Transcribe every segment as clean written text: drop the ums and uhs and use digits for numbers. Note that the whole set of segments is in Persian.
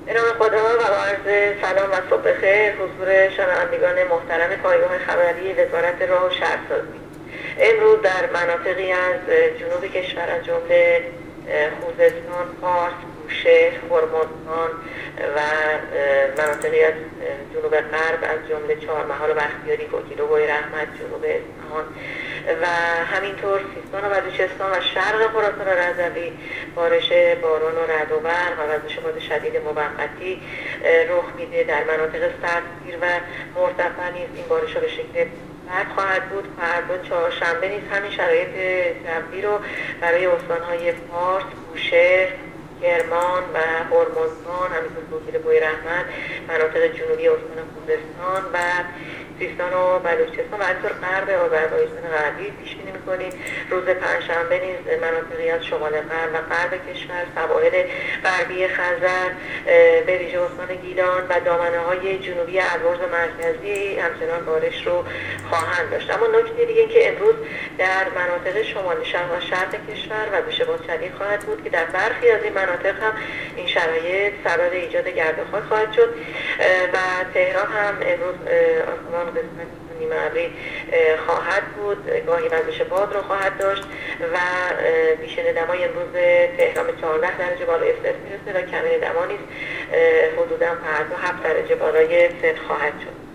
به نام خدا و با عرض سلام و صبح خیر حضور شنوندگان محترم پایگاه خبری وزارت راه و شهرسازی. امروز در مناطقی از جنوب کشور از جمله خوزستان، فارس، بوشهر، هرمزگان و مناطقی از جنوب غرب از جمله چهارمحال و بختیاری، کوکیلو، بویراحمد، جنوب اصفهان و همینطور سیستان و بلوچستان و شرق خراسان و رضوی بارش باران و رعد و برق و وزش باد شدید موقتی رخ میده. در مناطق سردسیر و مرتفع نیز این بارش‌ها به شکل برق خواهد بود. فردا چهارشنبه نیز همین شرایط جوی رو برای استان‌های فارس، بوشهر، کرمان و هرمزگان، همینطور کوکیلو، بویراحمد، مناطق جنوبی استان خوزستان و سیستان و بلوچستان و همینطور غرب آذربایجان غربی پیش بینی می‌کنیم. روز پنجشنبه نیز مناطقی از شمال غرب و غرب کشور، سواحل غربی خزر، به ویژه استان گیلان و دامنه‌های جنوبی البرز مرکزی همچنان بارش رو خواهند داشت. اما نکته دیگه این که امروز در مناطق شمال شرق و شرق کشور وزش باد شدید خواهد بود که در برخی از این مناطق هم این شرایط سبب ایجاد گرد و خاک خواهد شد و تهران هم امروز آسمان قسمت نیمه ابری خواهد بود، گاهی وزش باد رو خواهد داشت و بیشتر دمای امروز تهران به 14 درجه بالای صفر میرسه و کمین دما نیز حدوداً فردا 7 درجه بالای صفر خواهد شد.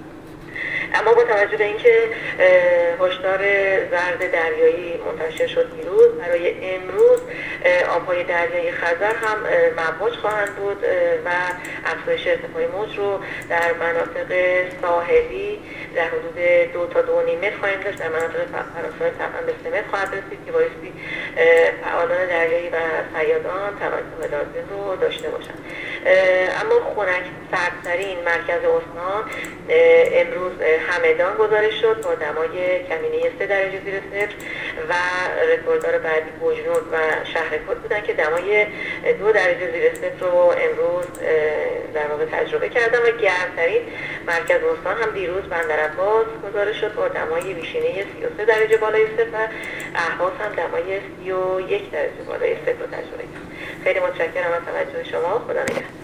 اما با توجه به اینکه هشدار زرد دریایی منتشر شد دیروز، برای امروز آبهای دریای خزر هم مواج خواهند بود و افزایش ارتفاع موج رو در مناطق ساحلی در حدود 2 تا 2.5 متر خواهیم داشت. در مناطق فراسای طبعا به 3 متر خواهد رسید که بایستی فعالان دریایی و صیادان توجه لازم رو داشته باشند. اما خنک سردترین مرکز استان امروز همدان گزارش شد با دمای کمینه 3 درجه زیر صفر و رکورددار بعدی بوجنورد و شهرکرد بودن که دمای 2 درجه زیر صفر رو امروز در واقع تجربه کردن و گرمترین مرکز استان هم دیروز بندرعباس گزارش شد با دمای بیشینه 33 درجه بالای صفر و اهواز هم دمای 31 درجه بالای صفر رو تجربه کرد. خیلی متشکرم از توجه شما. خدا نگهدار.